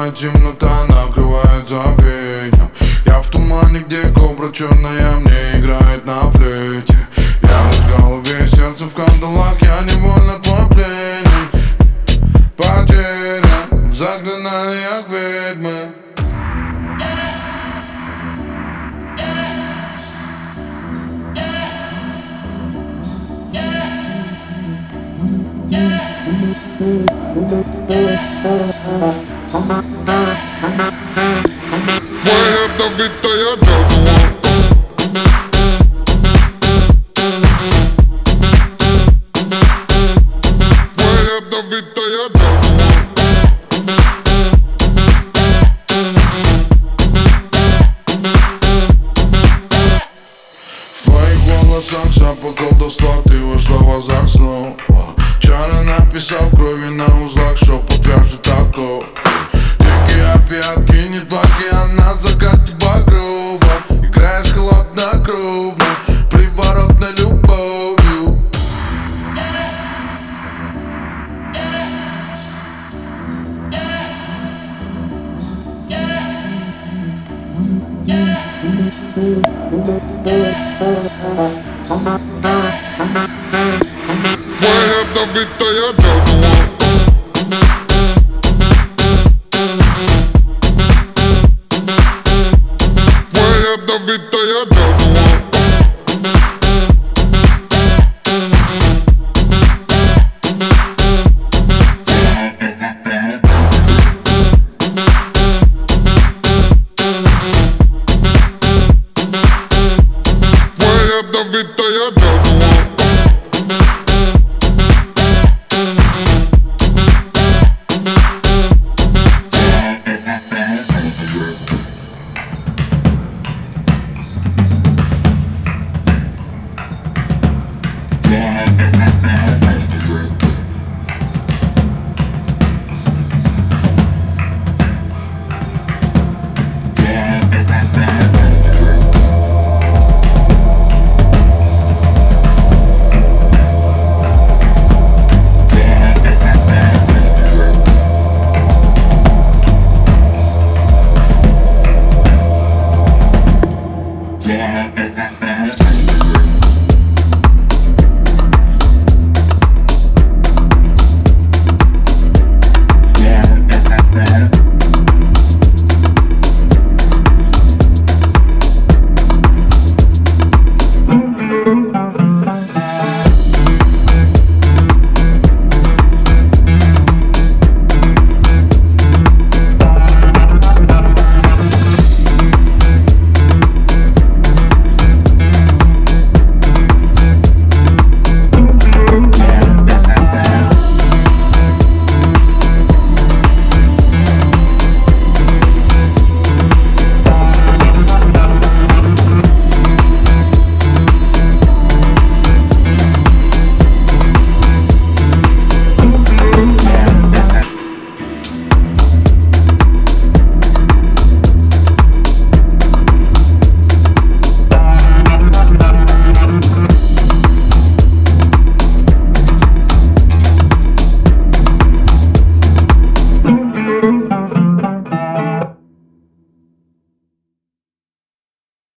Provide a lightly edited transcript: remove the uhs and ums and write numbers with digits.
Густая темнота накрывает забвением. Я в тумане, где кобра черная мне играет на флейте. Я в голове, сердце в кандалах, я невольно твой пленник. Потерян в заклинаниях ведьмы. Твоя ядовитая дядула. Твоя ядовитая дядула. В твоих волосах запах колдовства, ты вошла в глазах снова. Чары написав крови на узлах, что подвяжет такого. Дикие опиатки не твои.